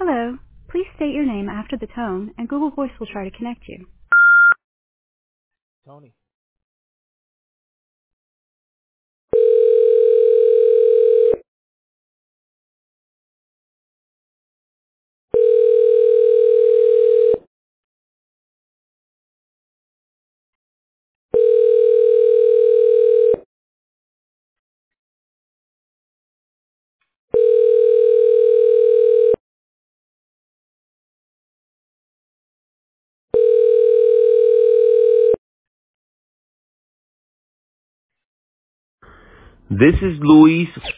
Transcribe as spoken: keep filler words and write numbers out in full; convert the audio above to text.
Hello. Please state your name after the tone, and Google Voice will try to connect you. Tony. This is Luis